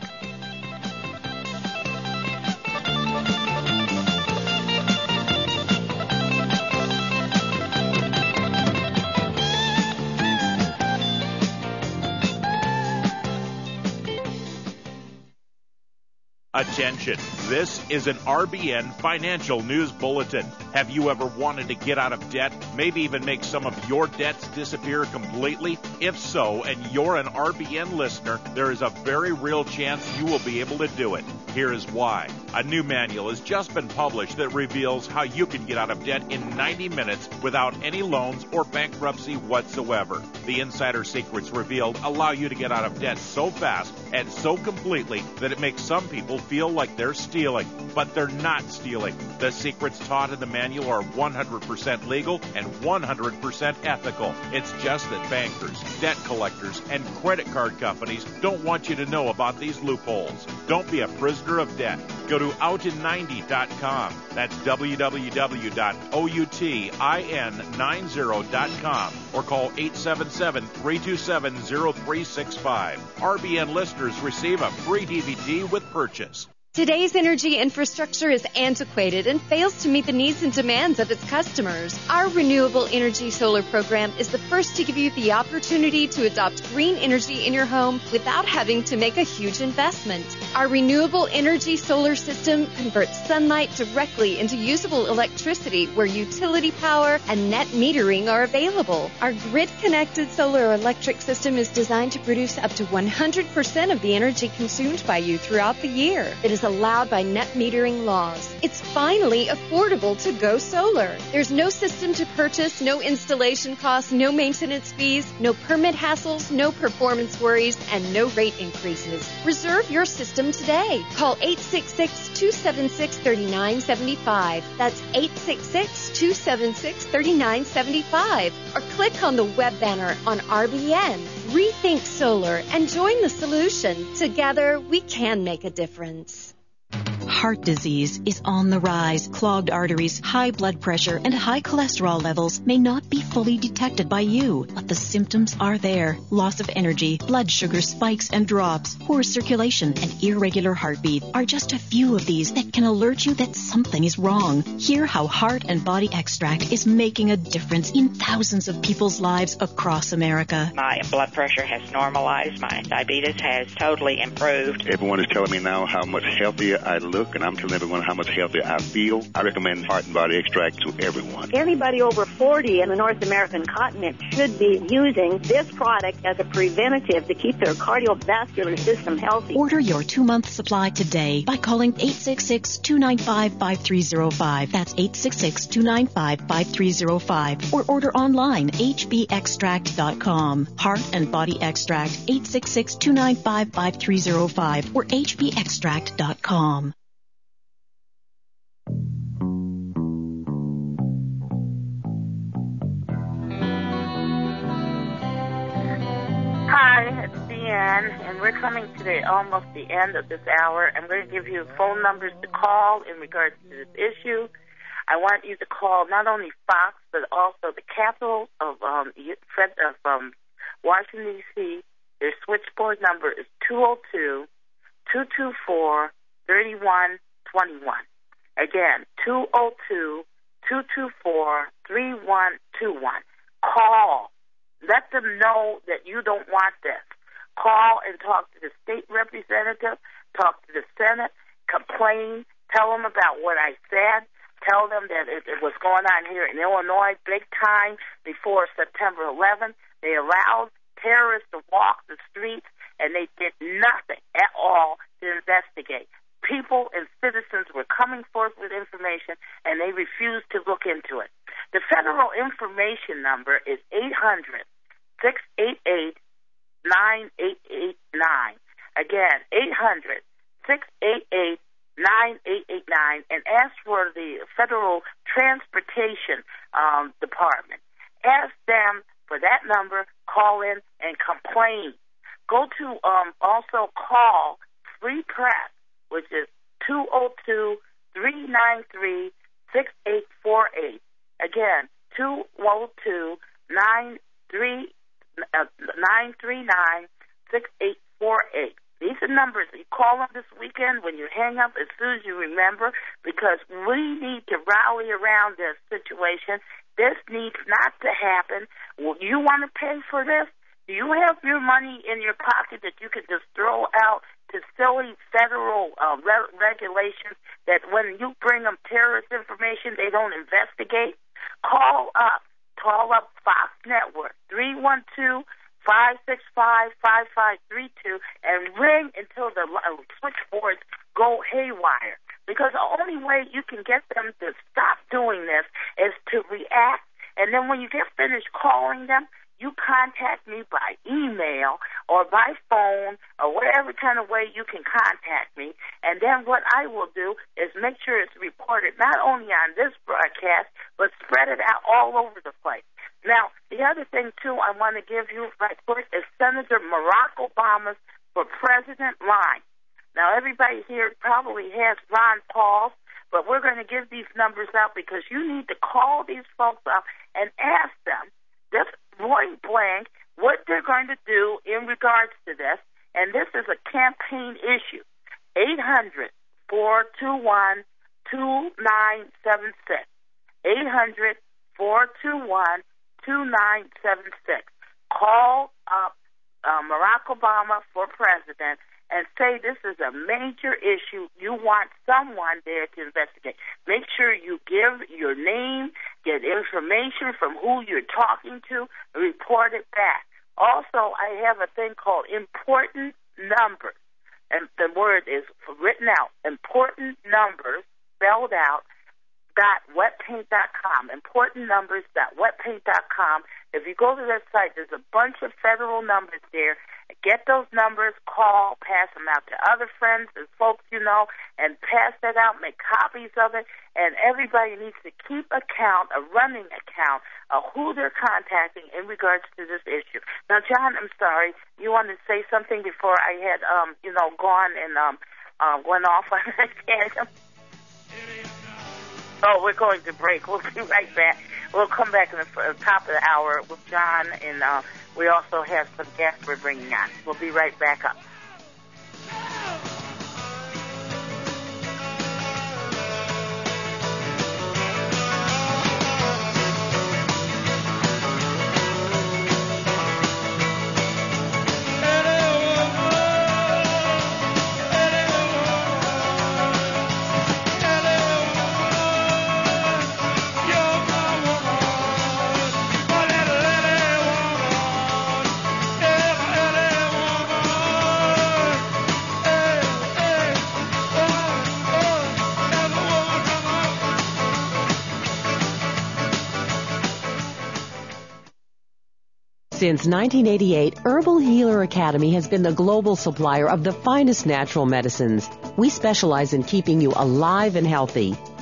Attention, this is an R B N Financial News Bulletin. Have you ever wanted to get out of debt, maybe even make some of your debts disappear completely? If so, and you're an R B N listener, there is a very real chance you will be able to do it. Here is why. A new manual has just been published that reveals how you can get out of debt in ninety minutes without any loans or bankruptcy whatsoever. The insider secrets revealed allow you to get out of debt so fast and so completely that it makes some people feel like they're stealing, but they're not stealing. The secrets taught in the manual are one hundred percent legal and one hundred percent ethical. It's just that bankers, debt collectors, and credit card companies don't want you to know about these loopholes. Don't be a prisoner of debt. Go to out in ninety dot com. That's w w w dot outin ninety dot com or call eight seven seven, three two seven, zero three six five. R B N listeners receive a free D V D with purchase. Today's energy infrastructure is antiquated and fails to meet the needs and demands of its customers. Our Renewable Energy Solar program is the first to give you the opportunity to adopt green energy in your home without having to make a huge investment. Our Renewable Energy Solar system converts sunlight directly into usable electricity where utility power and net metering are available. Our grid-connected solar electric system is designed to produce up to one hundred percent of the energy consumed by you throughout the year. It is allowed by net metering laws. It's finally affordable to go solar. There's no system to purchase, no installation costs, no maintenance fees, no permit hassles, no performance worries, and no rate increases. Reserve your system today. Call eight six six, two seven six, three nine seven five. That's eight six six, two seven six, three nine seven five. Or click on the web banner on R B N. Rethink solar and join the solution. Together, we can make a difference. Heart disease is on the rise. Clogged arteries, high blood pressure, and high cholesterol levels may not be fully detected by you, but the symptoms are there. Loss of energy, blood sugar spikes and drops, poor circulation, and irregular heartbeat are just a few of these that can alert you that something is wrong. Hear how Heart and Body Extract is making a difference in thousands of people's lives across America. My blood pressure has normalized. My diabetes has totally improved. Everyone is telling me now how much healthier I look, and I'm telling everyone how much healthier I feel. I recommend Heart and Body Extract to everyone. Anybody over forty in the North American continent should be using this product as a preventative to keep their cardiovascular system healthy. Order your two-month supply today by calling eight six six, two nine five, five three zero five. That's eight six six, two nine five, five three zero five. Or order online, h b extract dot com. Heart and Body Extract, eight six six, two nine five, five three zero five or h b extract dot com. Hi, it's again, and we're coming to the almost the end of this hour. I'm going to give you phone numbers to call in regards to this issue. I want you to call not only Fox, but also the capital of um, of um, Washington, D C. Their switchboard number is two oh two, two two four, three one two one. Again, two oh two, two two four, three one two one. Call. Let them know that you don't want this. Call and talk to the state representative, talk to the Senate, complain, tell them about what I said, tell them that it, it was going on here in Illinois big time before September eleventh. They allowed terrorists to walk the streets, and they did nothing at all to investigate. People and citizens were coming forth with information, and they refused to look into it. The federal information number is eight hundred, six eight eight, nine eight eight nine. Again, eight hundred, six eight eight, nine eight eight nine, and ask for the Federal Transportation um, Department. Ask them for that number, call in, and complain. Go to um, also call Free Press, which is two oh two, three nine three, six eight four eight. Again, two oh two, nine three nine, six eight four eight. These are numbers. You call them this weekend when you hang up as soon as you remember, because we need to rally around this situation. This needs not to happen. Well, you want to pay for this? Do you have your money in your pocket that you can just throw out to silly federal uh, re- regulations that when you bring them terrorist information, they don't investigate? Call up. Call up Fox Network, three one two, five six five, five five three two, and ring until the uh, switchboards go haywire. Because the only way you can get them to stop doing this is to react. And then when you get finished calling them, you contact me by email or by phone or whatever kind of way you can contact me. And then what I will do is make sure it's reported not only on this broadcast, but spread it out all over the place. Now, the other thing, too, I want to give you right quick is Senator Barack Obama's for President line. Now, everybody here probably has Ron Paul's, but we're going to give these numbers out because you need to call these folks up and ask them just point blank what they're going to do in regards to this. And this is a campaign issue. eight hundred, four two one, two nine seven six. eight hundred, four two one, two nine seven six. Call up uh, Barack Obama for president and say this is a major issue. You want someone there to investigate. Make sure you give your name, get information from who you're talking to, report it back. Also, I have a thing called important numbers, and the word is written out, important numbers, spelled out, dot wetpaint dot com, important numbers dot wetpaint dot com. If you go to that site, there's a bunch of federal numbers there. Get those numbers, call, pass them out to other friends and folks you know, and pass that out, make copies of it, and everybody needs to keep account, a running account, of who they're contacting in regards to this issue. Now, John, I'm sorry, you wanted to say something before I had, um, you know, gone and um, uh, went off on that tangent? Oh, we're going to break. We'll be right back. We'll come back in the top of the hour with John, and uh, we also have some guests we're bringing on. We'll be right back up. Since nineteen eighty-eight, Herbal Healer Academy has been the global supplier of the finest natural medicines. We specialize in keeping you alive and healthy.